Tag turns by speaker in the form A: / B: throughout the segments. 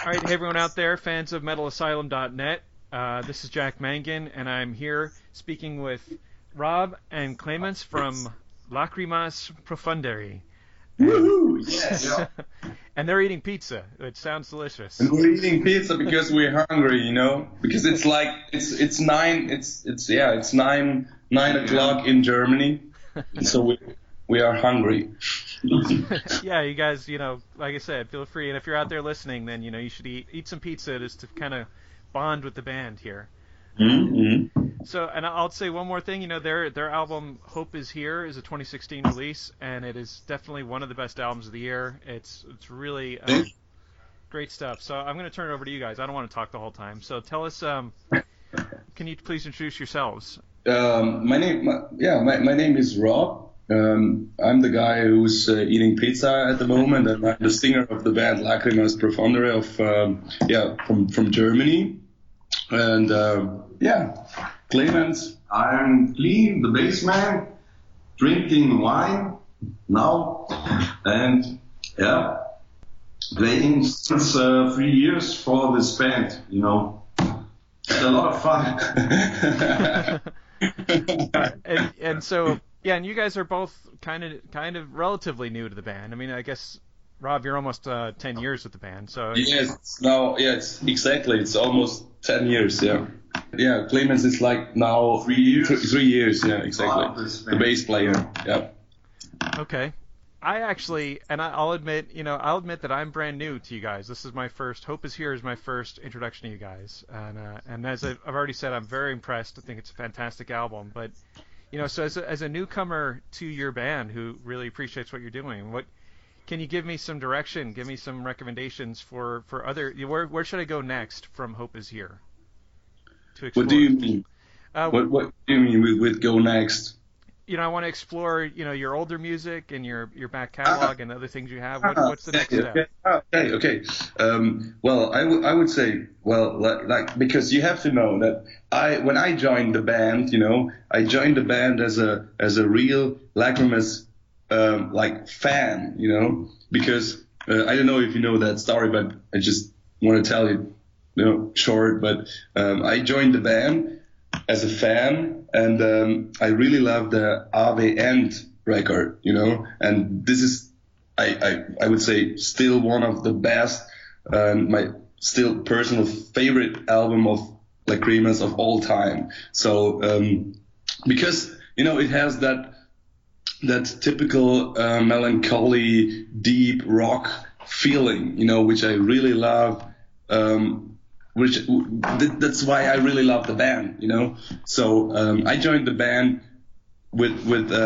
A: All right, hey everyone out there, fans of MetalAsylum.net. This is Jack Mangan, and I'm here speaking with Rob and Clemens from Lacrimas Profundere.
B: Woohoo! Yes.
A: And they're eating pizza. It sounds delicious.
B: And we're eating pizza because we're hungry, you know. Because it's like it's 9 o'clock in Germany, so we are hungry.
A: Yeah, you guys, like I said, feel free. And if you're out there listening, then you should eat some pizza just to kind of bond with the band here.
B: Mm-hmm.
A: So, and I'll say one more thing. Their album "Hope Is Here" is a 2016 release, and it is definitely one of the best albums of the year. It's really great stuff. So I'm going to turn it over to you guys. I don't want to talk the whole time. So tell us, can you please introduce yourselves?
B: My name is Rob. I'm the guy who's eating pizza at the moment, and I'm the singer of the band Lacrimas Profundere from Germany. And Clemens.
C: I'm Clem, the bass man, drinking wine now, and playing since 3 years for this band. It's a lot of fun.
A: and so. Yeah, and you guys are both kind of relatively new to the band. I mean, I guess, Rob, you're almost 10 years with the band, so...
B: Yes, exactly. It's almost 10 years, yeah. Yeah, Clemens is like now...
C: 3 years?
B: 3 years, yeah, exactly. The bass player, yeah.
A: Okay. I'll admit that I'm brand new to you guys. This is my first... Hope Is Here is my first introduction to you guys. And as I've already said, I'm very impressed. I think it's a fantastic album, but... so as a newcomer to your band who really appreciates what you're doing, can you give me some direction, give me some recommendations for other, where should I go next from Hope Is Here to explore?
B: What do you mean? What do you mean with go next?
A: I want to explore, your older music and your back catalog and other things you have. What's the next step?
B: Okay. Well, I would say, like because you have to know that when I joined the band, I joined the band as a real Lacrimas fan, because I don't know if you know that story, but I just want to tell you, short. But I joined the band as a fan. And I really love the Ave End record, and this is, I would say, still one of the best, my still personal favorite album of Lacrimas of all time. So, because, it has that typical melancholy, deep rock feeling, which I really love. That's why I really love the band, So I joined the band with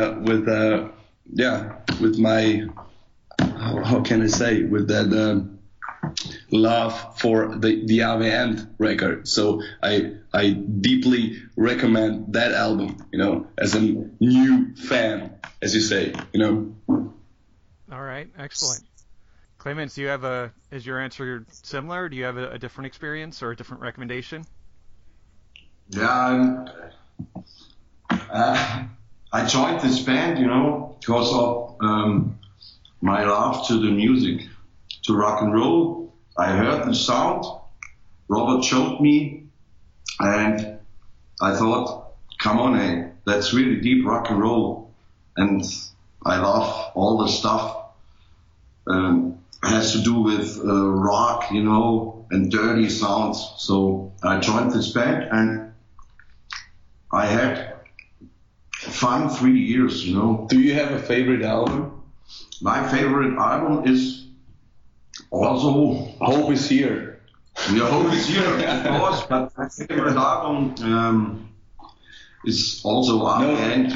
B: my, how can I say, with that love for the Ave End record. So I deeply recommend that album, as a new fan, as you say,
A: All right, excellent. Clemens, is your answer similar? Do you have a different experience or a different recommendation?
C: Yeah, I joined this band, because of my love to the music, to rock and roll. I heard the sound, Robert showed me, and I thought, come on, hey, that's really deep rock and roll. And I love all the stuff. Has to do with rock, and dirty sounds. So I joined this band and I had fun 3 years,
B: Do you have a favorite album?
C: My favorite album is also
B: Hope Is Here.
C: Yeah, Hope Is Here, of course, but my favorite album is also Ave End,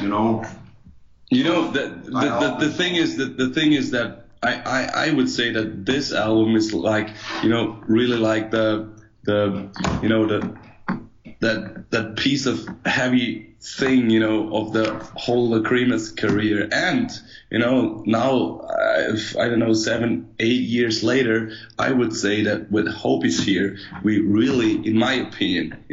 B: The thing is that I would say that this album is like, really like that piece of heavy thing, of the whole Lacrimas career. And, now, I don't know, 7-8 years later, I would say that with Hope Is Here, we really, in my opinion,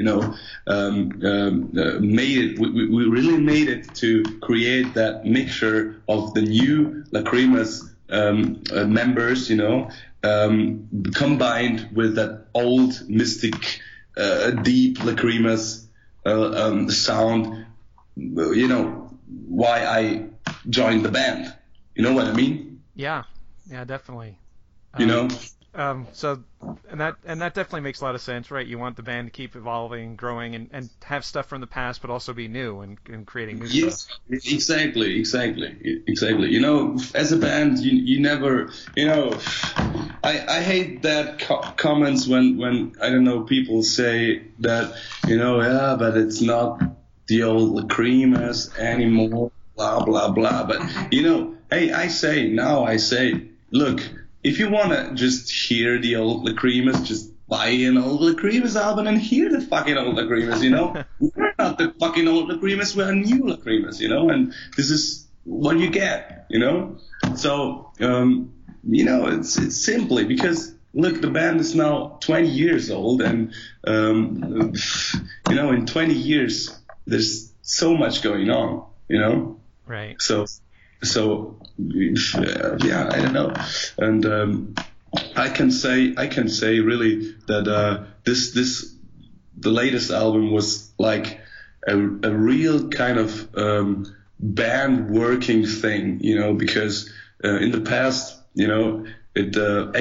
B: made it. We really made it to create that mixture of the new Lacrimas members, combined with that old mystic, deep Lacrimas sound, you know, why I joined the band. You know what I mean?
A: Yeah, definitely.
B: You know?
A: So, and that definitely makes a lot of sense, right? You want the band to keep evolving, growing, and have stuff from the past, but also be new and creating new stuff.
B: Exactly. You know, as a band, you never, you know, I hate that comments when I don't know, people say that, you know, yeah, but it's not the old Lacrimas anymore, blah blah blah. But you know, hey, I say, look. If you want to just hear the old Lacrimas, just buy an old Lacrimas album and hear the fucking old Lacrimas, you know? We're not the fucking old Lacrimas, we're new Lacrimas, you know? And this is what you get, you know? So, you know, it's simply because, look, the band is now 20 years old and, you know, in 20 years, there's so much going on, you know?
A: Right.
B: So yeah, I don't know, and I can say really that the latest album was like a real kind of band working thing, you know, because in the past, you know, it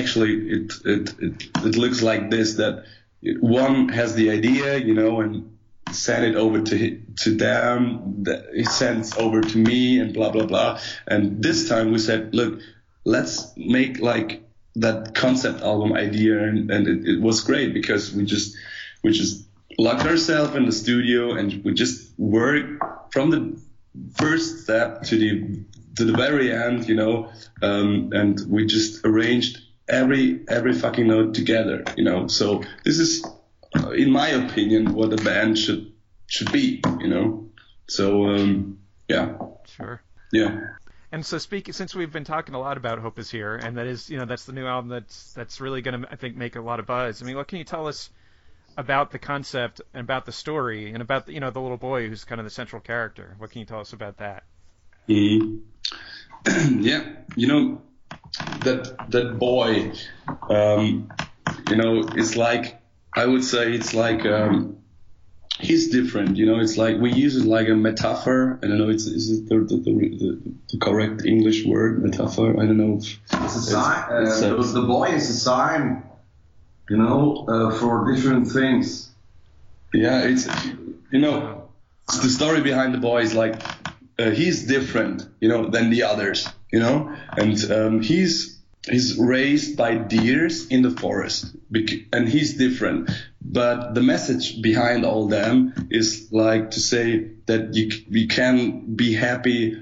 B: looks like this, that one has the idea, you know, and send it over to them, he sends over to me, and blah blah blah. And this time we said, look, let's make like that concept album idea, and it was great because we just locked ourselves in the studio and we just worked from the first step to the very end, you know, and we just arranged every fucking note together, you know. So this is, in my opinion, what a band should be, you know. So yeah.
A: Sure.
B: Yeah.
A: And so since we've been talking a lot about Hope Is Here, and that is, you know, that's the new album that's really going to, I think, make a lot of buzz. I mean, what can you tell us about the concept and about the story and about, you know, the little boy who's kind of the central character? What can you tell us about that?
B: Yeah, you know, that boy, you know, it's like, I would say it's like, he's different, you know, it's like, we use it like a metaphor. I don't know, is it the correct English word, metaphor? I don't know.
C: It's a sign, the boy is a sign, you know, for different things.
B: Yeah, it's, you know, the story behind the boy is like, he's different, you know, than the others, you know, and he's raised by deers in the forest, and he's different. But the message behind all them is like to say that we can be happy.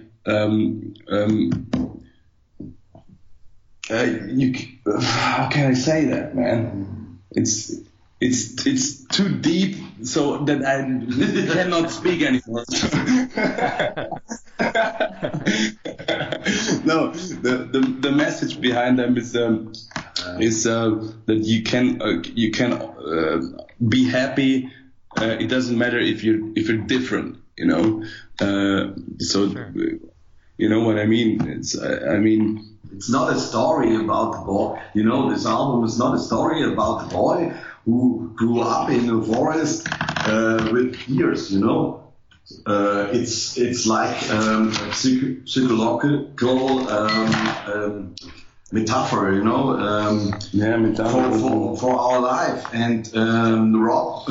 B: How can I say that, man? It's too deep, so that I cannot speak anymore. No, the message behind them is that you can be happy. It doesn't matter if you're different, you know. So sure. You know what I mean?
C: It's not a story about the boy. You know, this album is not a story about the boy who grew up in a forest with deers, you know. It's like a psychological metaphor, you know, metaphor for our life. And Rob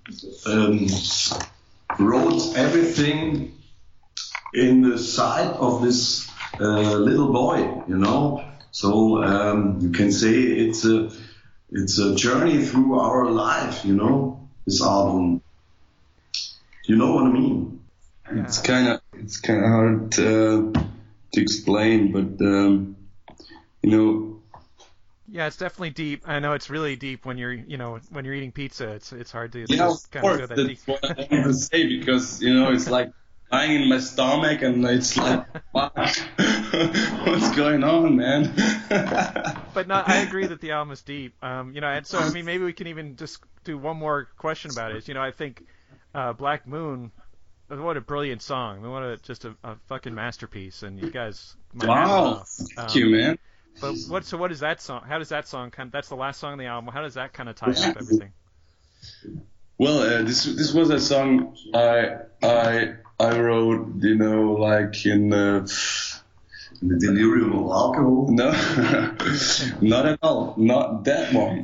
C: wrote everything in the side of this little boy, you know. So you can say it's a journey through our life, you know, this album. You know what I mean?
B: Yeah. It's kind of hard to explain, but you know.
A: Yeah, it's definitely deep. I know it's really deep when you're eating pizza. It's hard to
B: just
A: kind of go that deep.
B: That's what I want to say, because you know it's like lying in my stomach, and it's like, wow, what's going on, man?
A: But no, I agree that the album is deep. You know, and so I mean, maybe we can even just do one more question about it. You know, I think Black Moon, what a brilliant song. I mean, just a fucking masterpiece, and you guys.
B: Wow, thank you, man.
A: But what is that song? How does that song that's the last song on the album. How does that kind of tie up everything?
B: Well, this was a song I wrote, like in
C: The delirium of alcohol?
B: No, not at all. Not that one.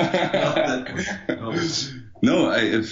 B: No,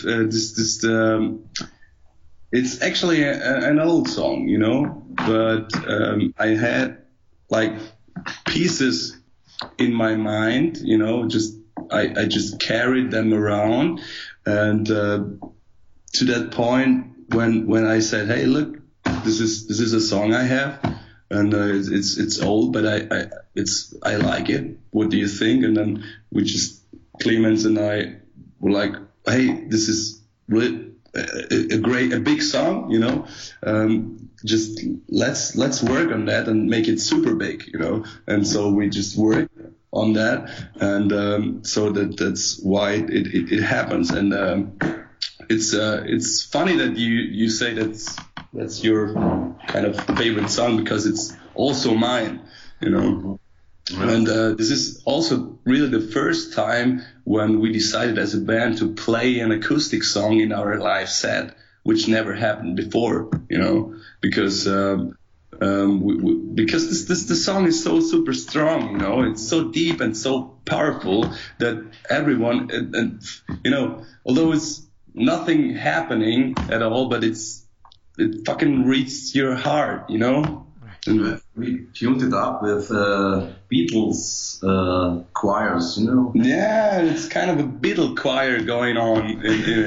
B: it's actually an old song, but I had like pieces in my mind, I just carried them around, and to that point when I said, hey, look, this is a song I have, and it's old, but I like it. What do you think? And then Clemens and I were like, hey, this is really a big song, just let's work on that and make it super big, and so we just worked on that, and so that's why it happens. And it's funny that you say that's your kind of favorite song, because it's also mine, And this is also really the first time when we decided as a band to play an acoustic song in our live set, which never happened before, because because the song is so super strong, it's so deep and so powerful that everyone, and although it's nothing happening at all, but it fucking reaches your heart,
C: And we tuned it up with Beatles choirs,
B: Yeah, it's kind of a Beatle choir going on,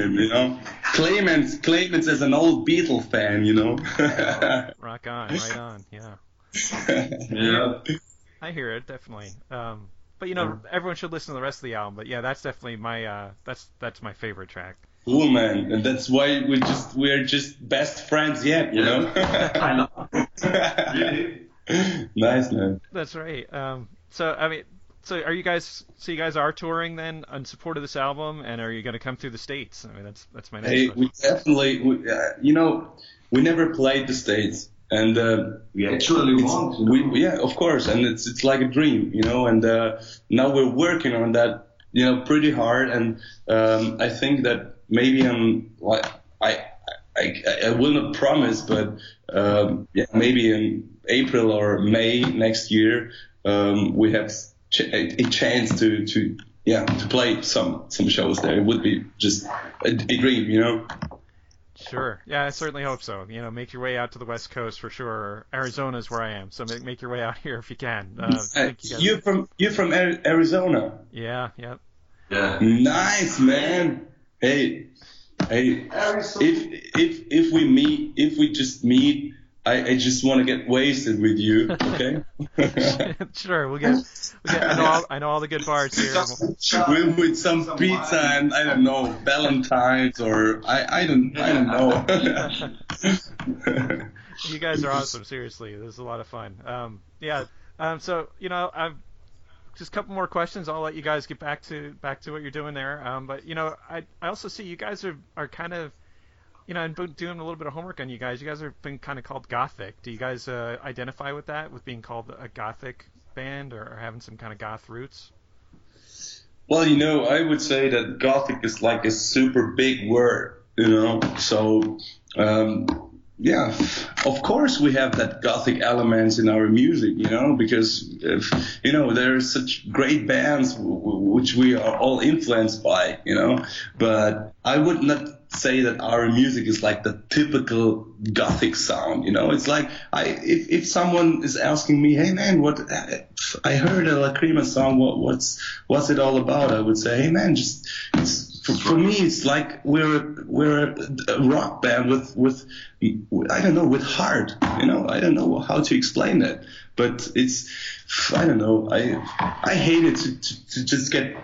B: Clemens is an old Beatle fan,
A: Rock on, right on, yeah.
C: Yeah.
A: I hear it, definitely. But everyone should listen to the rest of the album. But yeah, that's definitely my that's my favorite track.
B: Cool, man, and that's why we're just best friends yet,
C: I know. Really?
B: Nice, man.
A: That's right. So are you guys? So you guys are touring then in support of this album, and are you going to come through the States? I mean, that's my next question.
B: We definitely, we never played the States, and
C: we actually want.
B: Yeah, of course, and it's like a dream, and now we're working on that, pretty hard, and I think that maybe I will not promise, but maybe in April or May next year, we have a chance to play some shows there. It would be just a dream,
A: Sure. Yeah, I certainly hope so. Make your way out to the West Coast for sure. Arizona is where I am, so make your way out here if you can.
B: You're from Arizona.
A: Yeah. Yep.
C: Yeah.
B: Nice, man. Hey, if we just meet, I just want to get wasted with you, okay?
A: Sure, we'll get. I know all the good bars here.
B: With some pizza and I don't know, Valentine's or I don't know.
A: You guys are awesome. Seriously, this is a lot of fun. So I've just a couple more questions. I'll let you guys get back to what you're doing there. But I also see you guys are kind of. I've been doing a little bit of homework on you guys. You guys have been kind of called Gothic. Do you guys identify with that, with being called a Gothic band or having some kind of goth roots?
B: Well, I would say that Gothic is like a super big word, So, of course we have that Gothic elements in our music, because, there are such great bands which we are all influenced by, But I would not say that our music is like the typical Gothic sound, It's like if someone is asking me, hey man, what I heard a Lacrima song, what's it all about? I would say, hey man, for me it's like we're a rock band with I don't know, with heart, I don't know how to explain that, but it's, I don't know, I hate it to just get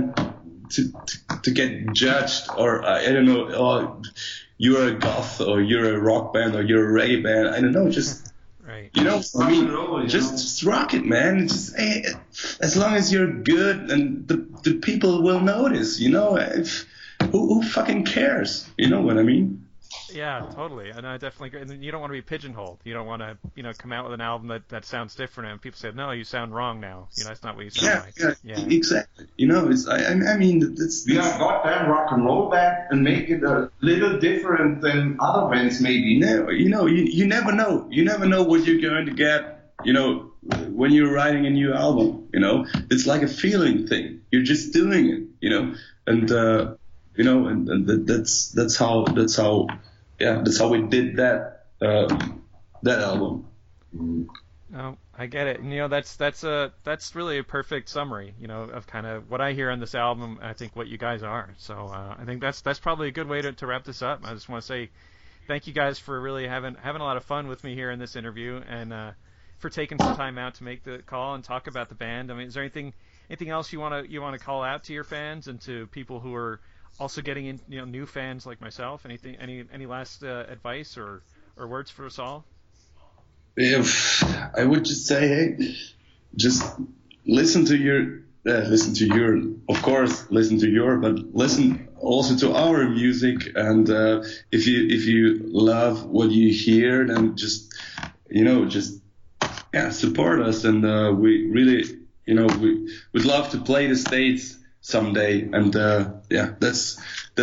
B: to get judged, or I don't know, oh, you're a goth or you're a rock band or you're a reggae band. I don't know, just
A: right.
B: For me, just rock it, man. Just as long as you're good, and the people will notice. Who fucking cares? You know what I mean?
A: Yeah, totally. And I definitely agree. And you don't want to be pigeonholed. You don't want to, come out with an album that sounds different and people say, no, you sound wrong now. That's not what you sound like.
B: Yeah, exactly. It's I mean,
C: we are a goddamn rock and roll band and make it a little different than other bands maybe.
B: No, you never know. You never know what you're going to get, when you're writing a new album, It's like a feeling thing. You're just doing it, and that's how we did that album.
A: No, I get it. And, that's really a perfect summary, of kind of what I hear on this album. I think what you guys are. So I think that's probably a good way to wrap this up. I just want to say thank you guys for really having a lot of fun with me here in this interview, and for taking some time out to make the call and talk about the band. I mean, is there anything else you want to call out to your fans and to people who are also getting in, new fans like myself? Any last advice or words for us all?
B: I would just say, hey, just listen to your, of course, listen to your, but listen also to our music. And if you love what you hear, then just support us. And we really, we would love to play the States someday. And that's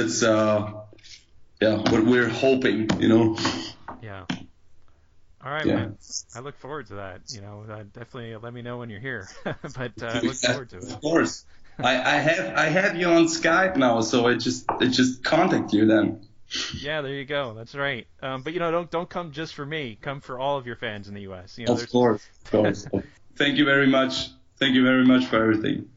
B: what we're hoping,
A: Yeah. All right, man. I look forward to that. Definitely let me know when you're here. But I look forward to it.
B: Of course. I have you on Skype now, so I just contact you then.
A: Yeah, there you go. That's right. But don't come just for me. Come for all of your fans in the U.S.
B: Of course. Thank you very much. Thank you very much for everything.